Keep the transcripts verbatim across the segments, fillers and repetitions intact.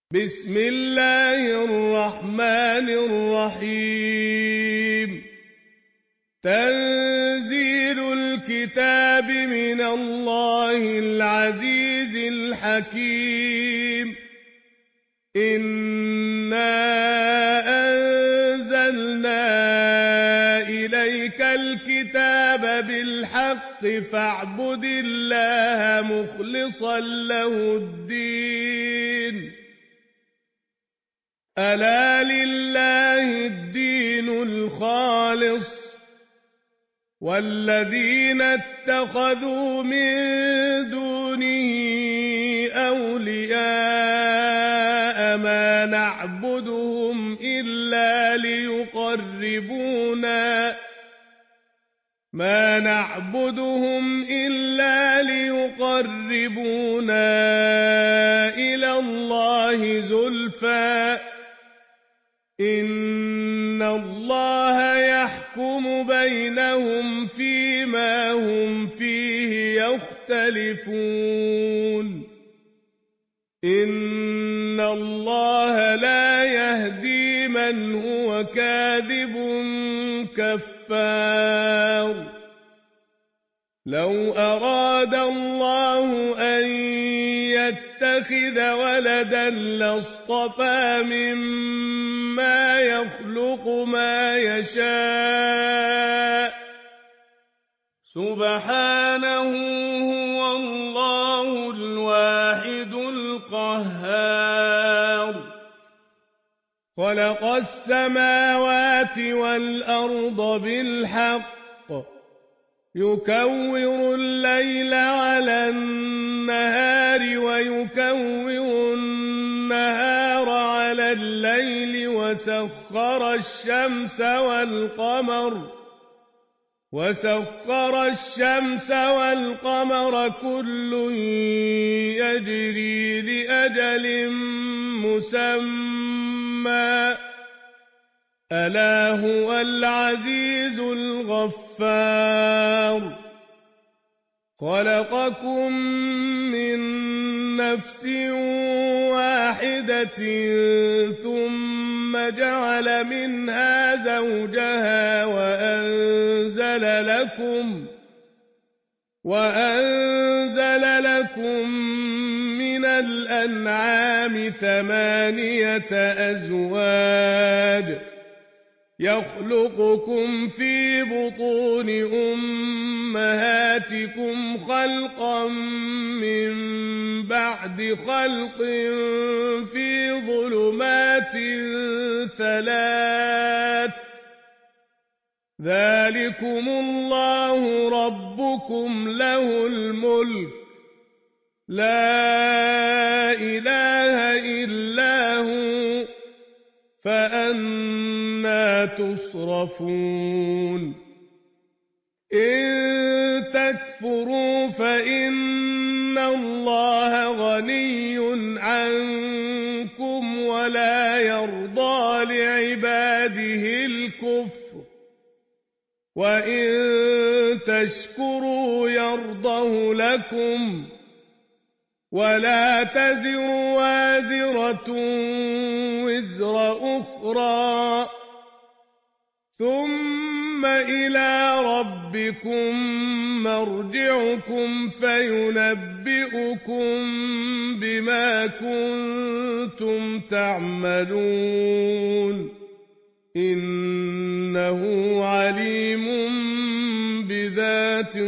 بسم الله الرحمن الرحيم تنزيل الكتاب من الله العزيز الحكيم إنا أنزلنا إليك الكتاب بالحق فاعبد الله مخلصا له الدين ألا لله الدين الخالص والذين اتخذوا من دونه أولياء ما نعبدهم إلا ليقربونا ما نعبدهم إلا ليقربونا إلى الله زلفى إن الله يحكم بينهم فيما هم فيه يختلفون إن الله لا يهدي من هو كاذب كفار لو أراد الله أن يتخذ ولدا لاصطفى مما يخلق ما يشاء سبحانه هو الله الواحد القهار خلق السماوات والأرض بالحق يكور الليل على النهار ويكور النهار على الليل وسخر الشمس والقمر وسخر الشمس والقمر كل يجري لأجل مسمى ألا هو العزيز الغفار خلقكم من نفس واحدة ثم جعل منها زوجها وأنزل لكم وأنزل لكم من الأنعام ثمانية أزواج يخلقكم في بطون أمهاتكم خلقا من بعد خلق في ظلمات ثلاث ذلكم الله ربكم له الملك لا إله إلا هو فأنى تصرفون إن تكفروا فإن الله غني عنكم ولا يرضى لعباده الكفر وإن تشكروا يرضه لكم ولا تزر وازرة وزر أخرى ثم إلى ربكم مرجعكم فينبئكم بما كنتم تعملون إنه عليم بذات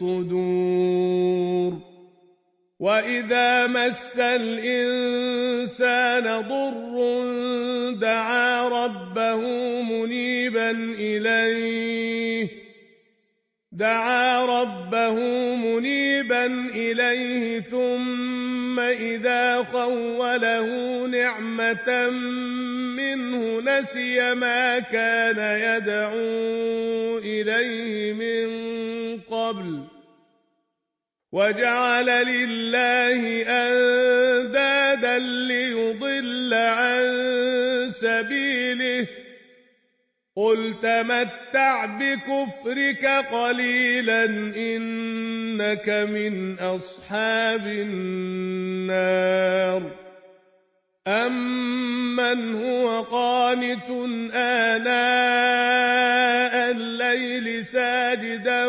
الصدور وإذا مس الإنسان ضر دعا ربه منيبا إليه دعا ربه منيبا إليه ثم إذا خوله نعمة منه نسي ما كان يدعو إليه من قبل وجعل لله أندادا ليضل عن سبيله قل تمتع بكفرك قليلا إنك من أصحاب النار أَمَّنْ هُوَ قَانِتٌ آنَاءَ اللَّيْلِ سَاجِدًا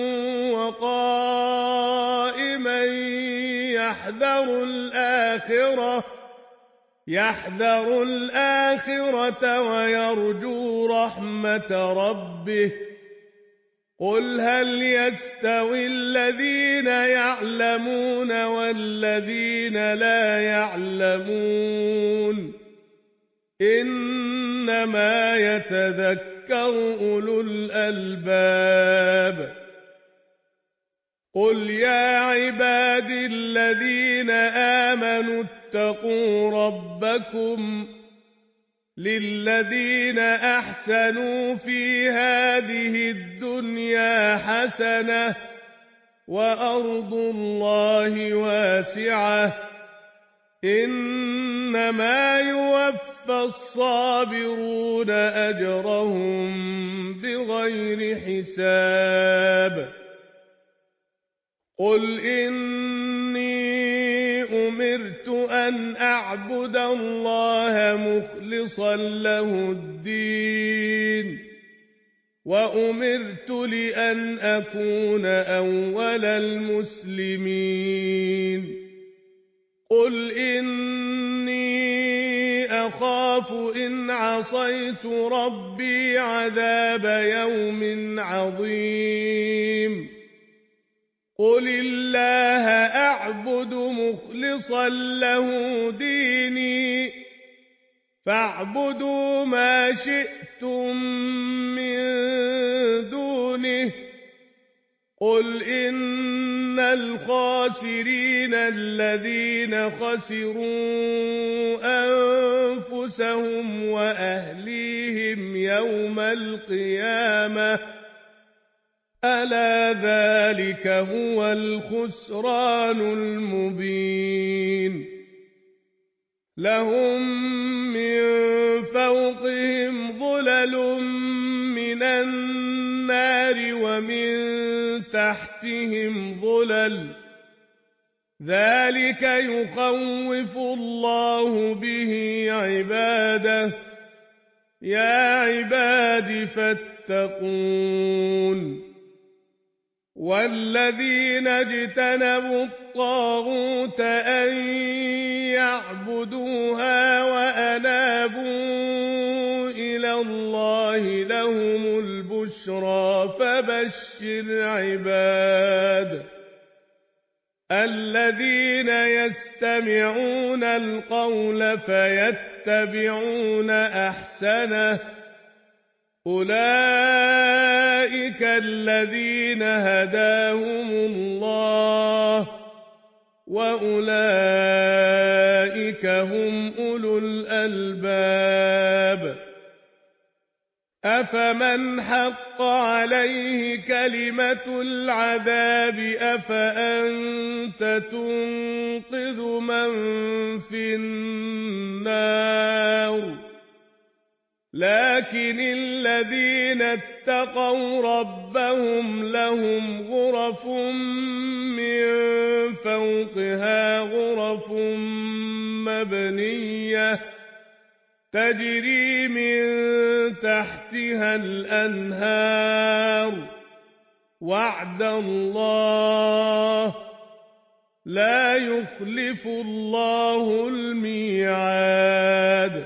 وَقَائِمًا يَحْذَرُ الْآخِرَةَ يَحْذَرُ الْآخِرَةَ وَيَرْجُو رَحْمَةَ رَبِّهِ قُلْ هَلْ يَسْتَوِي الَّذِينَ يَعْلَمُونَ وَالَّذِينَ لَا يَعْلَمُونَ إِنَّمَا يَتَذَكَّرُ أُولُو الْأَلْبَابِ قُلْ يَا عِبَادِي الَّذِينَ آمَنُوا اتَّقُوا رَبَّكُمْ لِلَّذِينَ أَحْسَنُوا فِي هَٰذِهِ الدُّنْيَا حَسَنَةٌ وَأَرْضُ اللَّهِ وَاسِعَةٌ ۗ إِنَّمَا يُوَفَّى الصَّابِرُونَ أَجْرَهُم بِغَيْرِ حِسَابٍ قُلْ إِنِّي أُمِرْتُ أَنْ أَعْبُدَ اللَّهَ مُخْلِصًا لَّهُ الدِّينَ وَأُمِرْتُ لِأَنْ أَكُونَ أَوَّلَ الْمُسْلِمِينَ قُلْ إِنِّي أَخَافُ إِنْ عَصَيْتُ رَبِّي عَذَابَ يَوْمٍ عَظِيمٍ قُلِ اللَّهَ أَعْبُدُ مُخْلِصًا لَّهُ دِينِي فَاعْبُدُوا مَا شِئْتُم مِّن دُونِهِ قُلْ إِنَّ الْخَاسِرِينَ الَّذِينَ خَسِرُوا أَنفُسَهُمْ وَأَهْلِيهِمْ يَوْمَ الْقِيَامَةِ ۗ أَلَا ذَٰلِكَ هُوَ الْخُسْرَانُ الْمُبِينُ لَهُم مِّن فَوْقِهِمْ ظُلَلٌ مِّنَ النَّارِ وَمِن تَحْتِهِمْ ظُلَلٌ ۚ ذَٰلِكَ يُخَوِّفُ اللَّهُ بِهِ عِبَادَهُ ۚ يَا عِبَادِ فَاتَّقُونِ وَالَّذِينَ اجْتَنَبُوا الطَّاغُوتَ أَن يَعْبُدُوهَا وَأَنَابُوا إِلَى اللَّهِ لَهُمُ الْبُشْرَىٰ فَبَشِّرْ عِبَادِ الَّذِينَ يَسْتَمِعُونَ الْقَوْلَ فَيَتَّبِعُونَ أَحْسَنَهُ ۚ أُولَٰئِكَ الَّذِينَ هَدَاهُمُ اللَّهُ ۖ وَأُولَٰئِكَ هُمْ أُولُو الْأَلْبَابِ أَفَمَنْ حَقَّ عَلَيْهِ كَلِمَةُ الْعَذَابِ أَفَأَنتَ تُنقِذُ مَن فِي النَّارِ لَٰكِنِ الَّذِينَ اتَّقَوْا رَبَّهُمْ لَهُمْ غُرَفٌ مِّن فَوْقِهَا غُرَفٌ مَّبْنِيَّةٌ تَجْرِي مِن تَحْتِهَا الْأَنْهَارُ ۖ وَعْدَ اللَّهِ ۖ لَا يُخْلِفُ اللَّهُ الْمِيعَادَ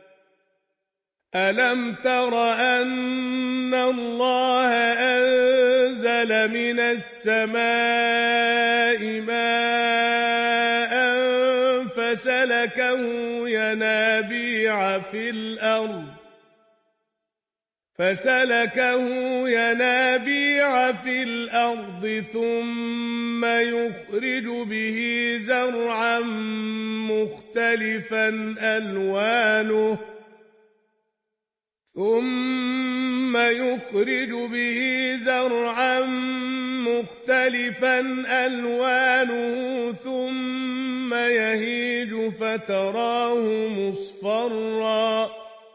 أَلَمْ تَرَ أَنَّ اللَّهَ أَنزَلَ مِنَ السَّمَاءِ مَاءً فَسَلَكَهُ يَنَابِيعَ فِي الْأَرْضِ فَسَلَكَهُ يَنَابِيعَ فِي الْأَرْضِ ثُمَّ يُخْرِجُ بِهِ زَرْعًا مُّخْتَلِفًا أَلْوَانُهُ ثُمَّ يُخْرِجُ بِهِ زَرْعًا مُّخْتَلِفًا أَلْوَانُهُ ثُمَّ يَهِيجُ فَتَرَاهُ مُصْفَرًّا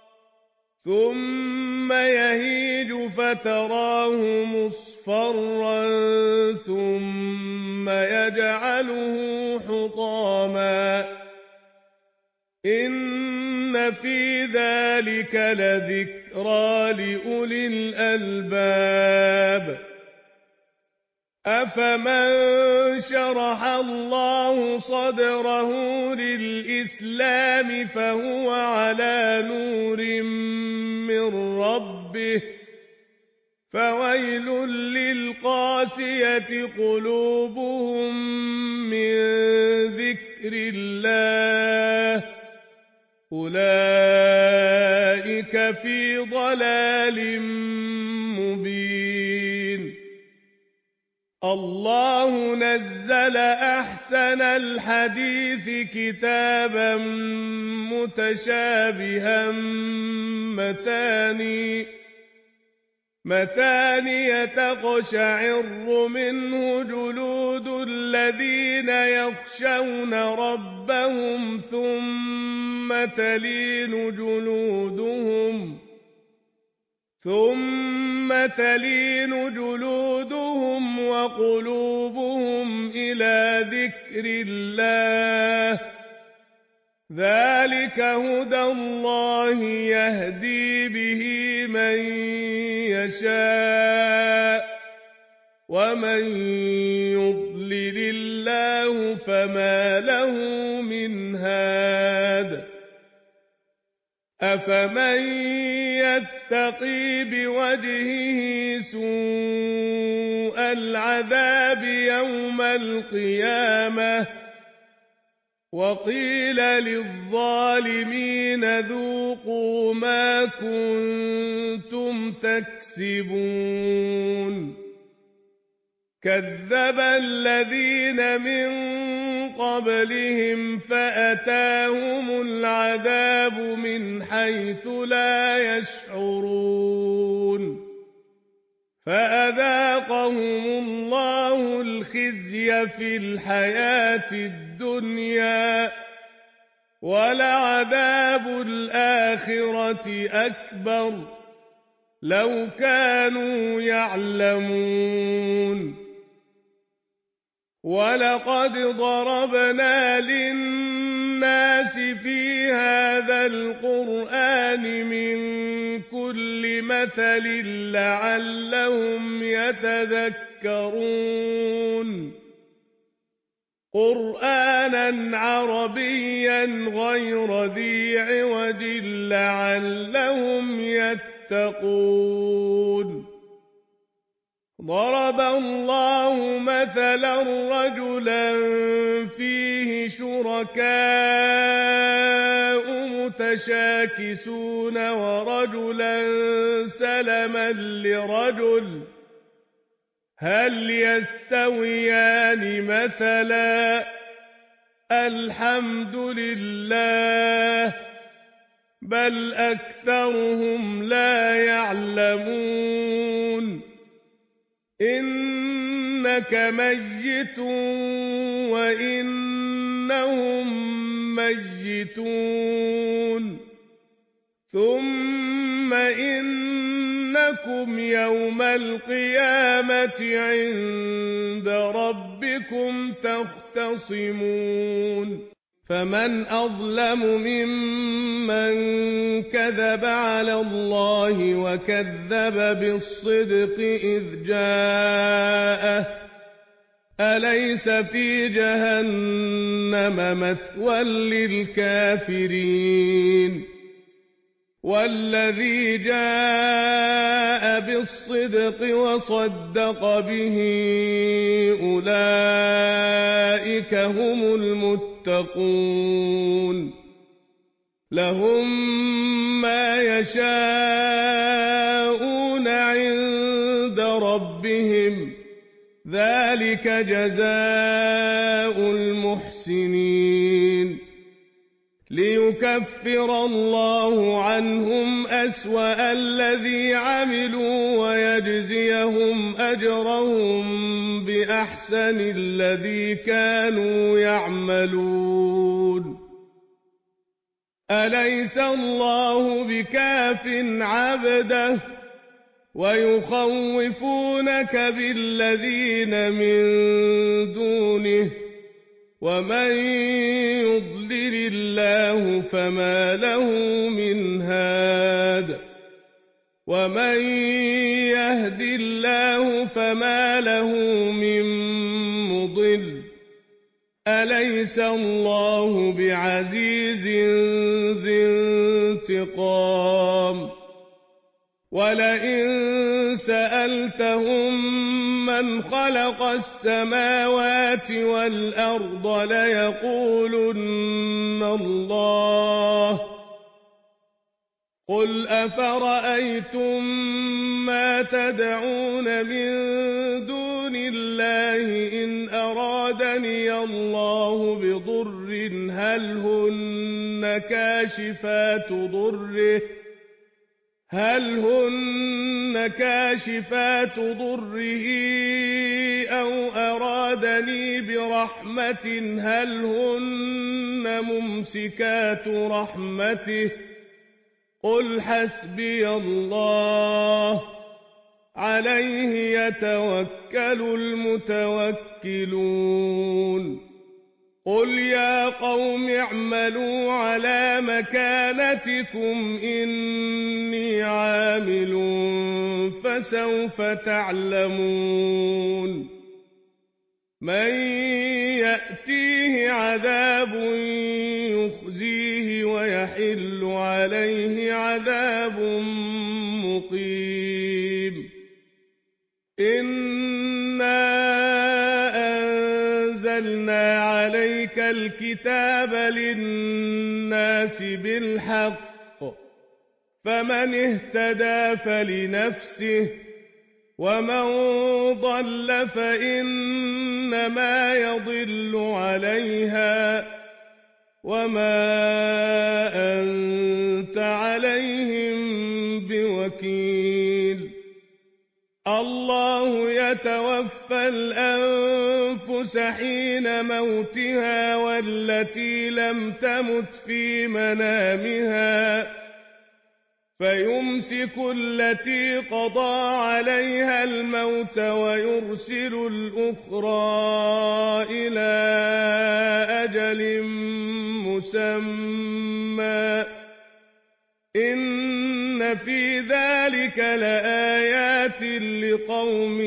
ثُمَّ يَهِيجُ فَتَرَاهُ مُصْفَرًّا ثُمَّ يَجْعَلُهُ حُطَامًا إن في ذلك لذكرى لأولي الألباب أفمن شرح الله صدره للإسلام فهو على نور من ربه فويل للقاسية قلوبهم من ذكر الله أولئك في ضلال مبين الله نزل أحسن الحديث كتابا متشابها مثاني مثاني تقشعر منه جلود الذين يخشون ربهم ثم تلين جلودهم ثم تلين جلودهم وقلوبهم إلى ذكر الله ذلك هدى الله يهدي به من يشاء ومن يضلل الله فما له من هاد أفمن يتقي بوجهه سوء العذاب يوم القيامة وقيل للظالمين ذوقوا ما كنتم تكسبون كذب الذين من قبلهم فأتاهم العذاب من حيث لا يشعرون فأذاقهم الله الخزي في الحياة الدنيا ولعذاب الآخرة أكبر لو كانوا يعلمون ولقد ضربنا للناس في هذا القرآن من كل مثل لعلهم يتذكرون قرآنا عربيا غير ذي عوج لعلهم يتقون ضرب الله مثلا رجلا فيه شركاء متشاكسون ورجلا سلما لرجل هل يستويان مثلا الحمد لله بل أكثرهم لا يعلمون إنك ميت وإنهم ميتون ثم إنكم يوم القيامة عند ربكم تختصمون فمن أظلم ممن كذب على الله وكذب بالصدق إذ جاءه أليس في جهنم مثوى للكافرين والذي جاء بالصدق وصدق به أولئك هم المتقون لهم ما يشاءون عند ربهم ذلك جزاء المحسنين ليكفر الله عنهم أسوأ الذي عملوا ويجزيهم أجرهم بأحسن الذي كانوا يعملون أليس الله بكاف عبده ويخوفونك بالذين من دونه ومن يضلل الله فما له من هاد ومن يهد الله فما له من مضل أليس الله بعزيز ذي انتقام ولئن سألتهم من خلق السماوات والأرض ليقولن الله قل أفرأيتم ما تدعون من دون الله إن أرادني الله بضر هل هن كاشفات ضره هل هن كاشفات ضره أو أرادني برحمة هل هن ممسكات رحمته قل حسبي الله عليه يتوكل المتوكلون قل يا قوم اعملوا على مكانتكم إني عامل فسوف تعلمون من يأتيه عذاب يخزيه ويحل عليه عذاب مقيم إنا أنزلنا عليك الكتاب للناس بالحق فمن اهتدى فلنفسه ومن ضل فإنما يضل عليها وما أنت عليهم بوكيل الله يتوفى الأنفس حين موتها والتي لم تمت في منامها فيمسك التي قضى عليها الموت ويرسل الأخرى إلى أجل مسمى إن في ذلك لآيات لقوم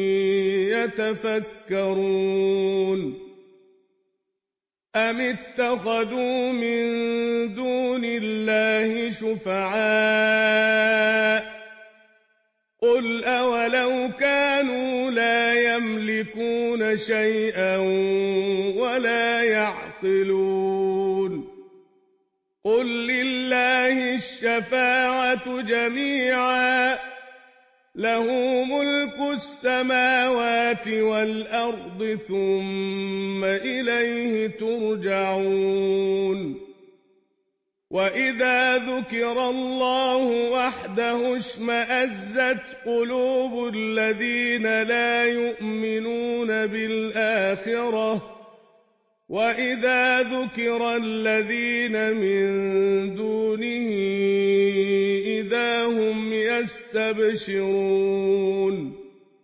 يتفكرون أم اتخذوا من دون الله شفعاء قل أولو كانوا لا يملكون شيئا ولا يعقلون قل لله الشفاعة جميعا له ملك السماوات والأرض ثم إليه ترجعون وإذا ذكر الله وحده اشمأزت قلوب الذين لا يؤمنون بالآخرة وإذا ذكر الذين من دونه إذا هم يستبشرون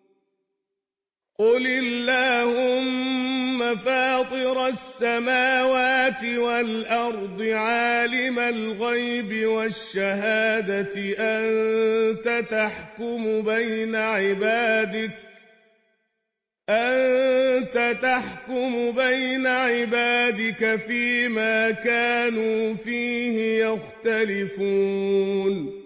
قل اللهم فاطر السماوات والأرض عالم الغيب والشهادة أنت تحكم بين عبادك أنت تحكم بين عبادك فيما كانوا فيه يختلفون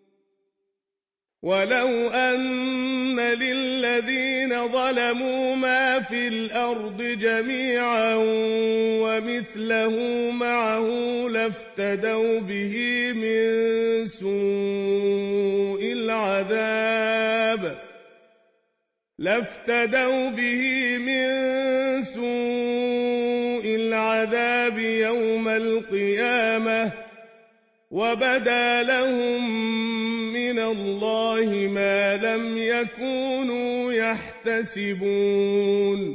ولو أن للذين ظلموا ما في الأرض جميعا ومثله معه لافتدوا به من سوء العذاب لافتدوا به من سوء العذاب يوم القيامة وبدا لهم من الله ما لم يكونوا يحتسبون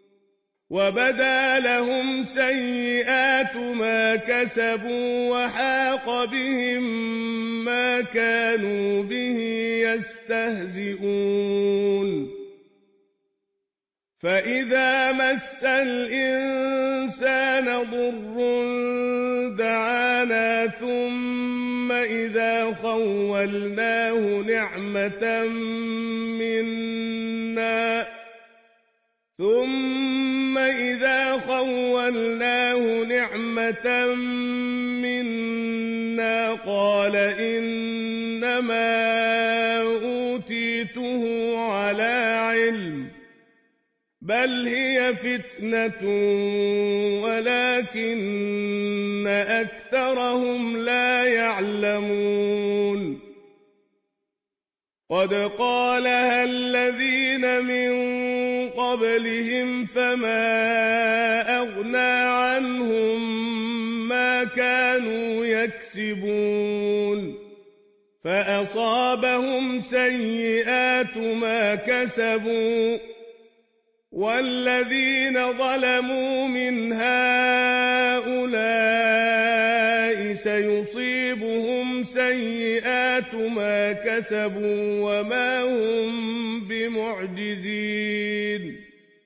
وبدا لهم سيئات ما كسبوا وحاق بهم ما كانوا به يستهزئون فإذا مس الإنسان ضر دعانا ثم إذا خولناه نعمة منا ثم إذا خولناه نعمة منا قال إنما أوتيته على علم بل هي فتنة ولكن أكثرهم لا يعلمون قد قالها الذين من قبلهم فما أغنى عنهم ما كانوا يكسبون فأصابهم سيئات ما كسبوا والذين ظلموا من هؤلاء سيصيبهم سيئات ما كسبوا وما هم بمعجزين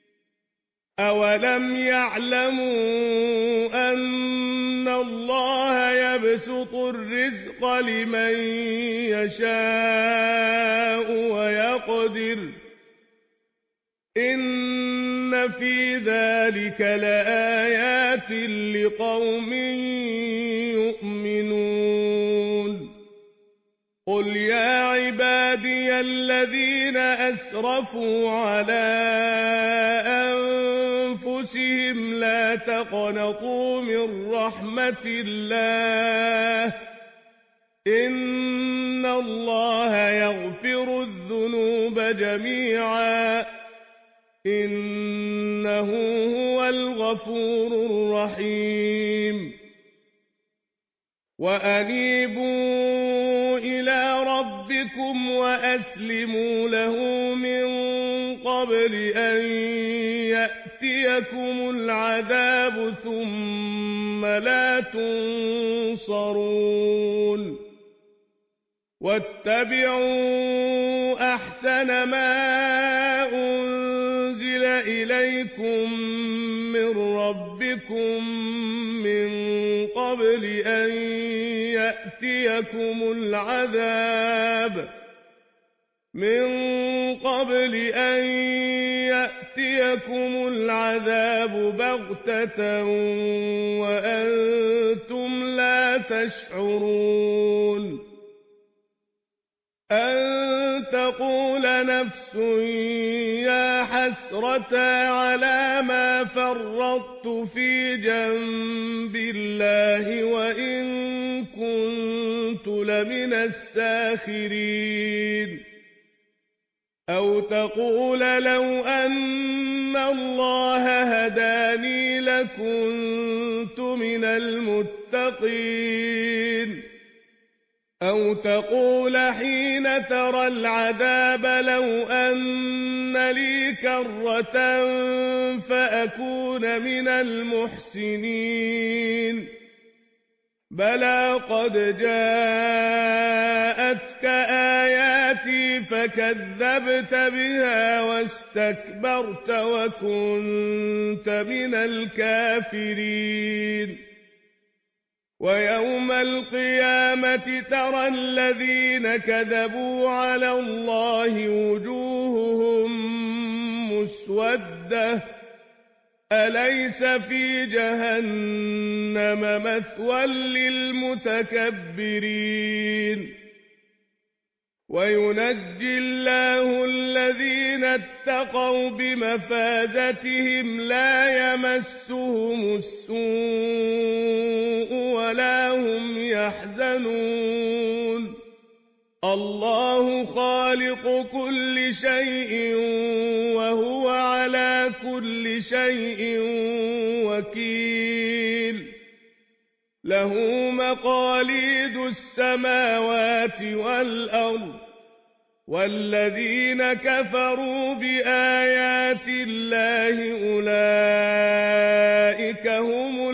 أولم يعلموا أن الله يبسط الرزق لمن يشاء ويقدر إن في ذلك لآيات لقوم يؤمنون قل يا عبادي الذين أسرفوا على أنفسهم لا تقنطوا من رحمة الله إن الله يغفر الذنوب جميعا إنه هو الغفور الرحيم وأنيبوا إلى ربكم وأسلموا له من قبل أن يأتيكم العذاب ثم لا تنصرون واتبعوا أحسن ما أنزل إليكم من ربكم من قبل أن يأتيكم العذاب من قبل أن يأتيكم العذاب بغتة وأنتم لا تشعرون أن تقول نفس يا حسرة على ما فرطت في جنب الله وإن كنت لمن الساخرين أو تقول لو أن الله هداني لكنت من المتقين أو تقول حين ترى العذاب لو أن لي كرة فأكون من المحسنين بلى قد جاءتك آياتي فكذبت بها واستكبرت وكنت من الكافرين ويوم القيامة ترى الذين كذبوا على الله وجوههم مسودة أليس في جهنم مثوى للمتكبرين وينجي الله الذين اتقوا بمفازتهم لا يمسهم السوء ولا هم يحزنون الله خالق كل شيء وهو على كل شيء وكيل له مقاليد السماوات والأرض والذين كفروا بآيات الله أولئك هم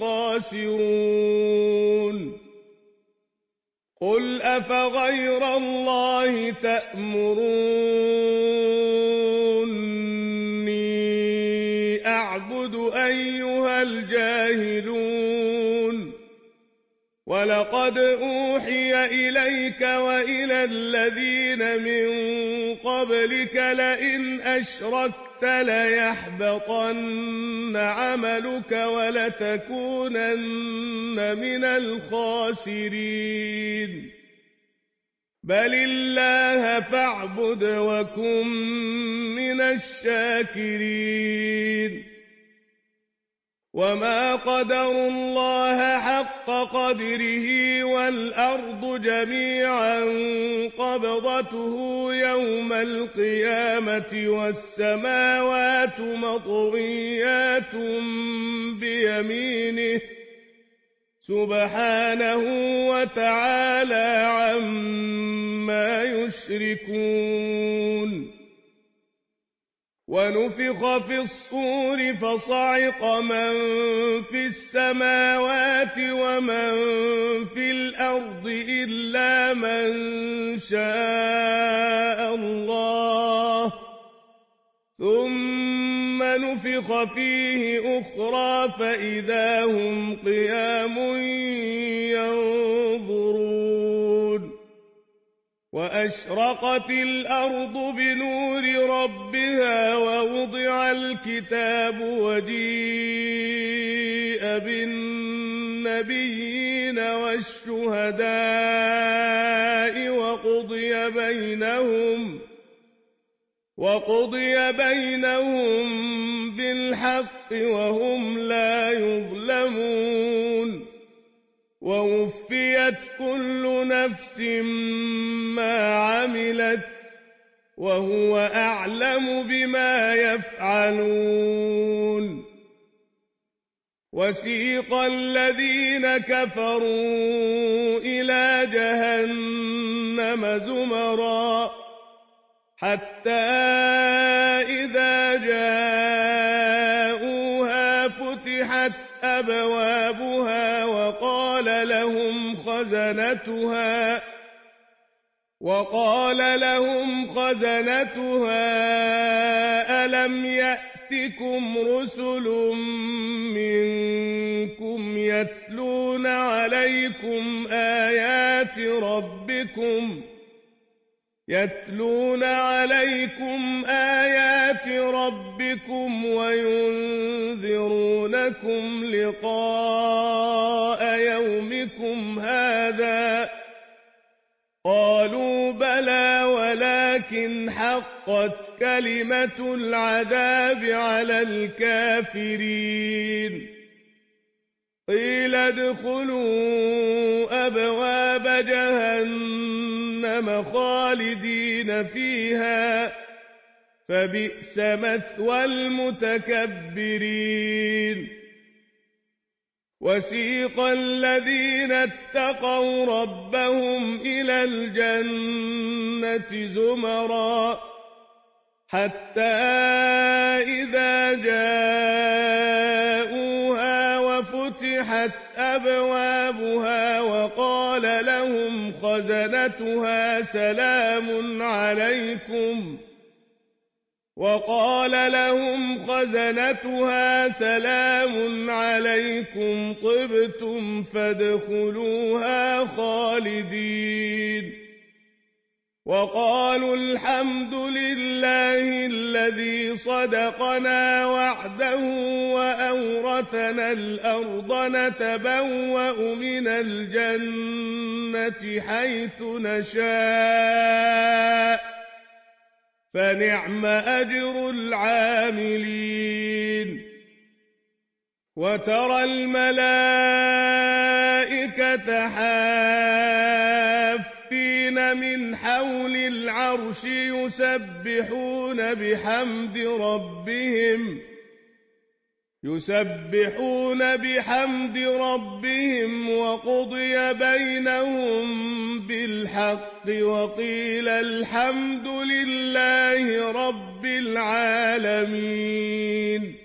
الخاسرون قل أفغير الله تأمروني جاهلون ولقد أوحي إليك وإلى الذين من قبلك لئن أشركت ليحبطن عملك ولتكونن من الخاسرين بل الله فاعبد وكن من الشاكرين وما قدروا الله حق قدره والأرض جميعا قبضته يوم القيامة والسماوات مطويات بيمينه سبحانه وتعالى عما يشركون ونفخ في الصور فصعق من في السماوات ومن في الأرض إلا من شاء الله ثم نفخ فيه أخرى فإذا هم قيام ينظرون وأشرقت الأرض بنور ربها ووضع الكتاب وجيء بالنبيين والشهداء وقضي بينهم وقضي بينهم بالحق وهم لا يظلمون ووفيت كل نفس ما عملت وهو أعلم بما يفعلون وسيق الذين كفروا إلى جهنم زمرا حتى إذا جاءوها فتحت أبوابها وقال لهم خزنتها وقال لهم خزنتها ألم يأتكم رسل منكم يتلون عليكم آيات ربكم يتلون عليكم آيات ربكم وينذرونكم لقاء يومكم هذا قالوا بلى ولكن حقت كلمة العذاب على الكافرين قيل ادخلوا أبواب جهنم خالدين فيها فبئس مثوى المتكبرين وسيق الذين اتقوا ربهم إلى الجنة زمرا حتى إذا جاءوها وفتحت أبوابها وقال لهم خزنتها سلام عليكم وقال لهم خزنتها سلام عليكم طبتم فادخلوها خالدين وقالوا الحمد لله الذي صدقنا وعده وأورثنا الأرض نتبوأ من الجنة حيث نشاء فنعم أجر العاملين وترى الملائكة حافين من حول العرش يسبحون بحمد ربهم يسبحون بحمد ربهم وقضي بينهم بالحق وقيل الحمد لله رب العالمين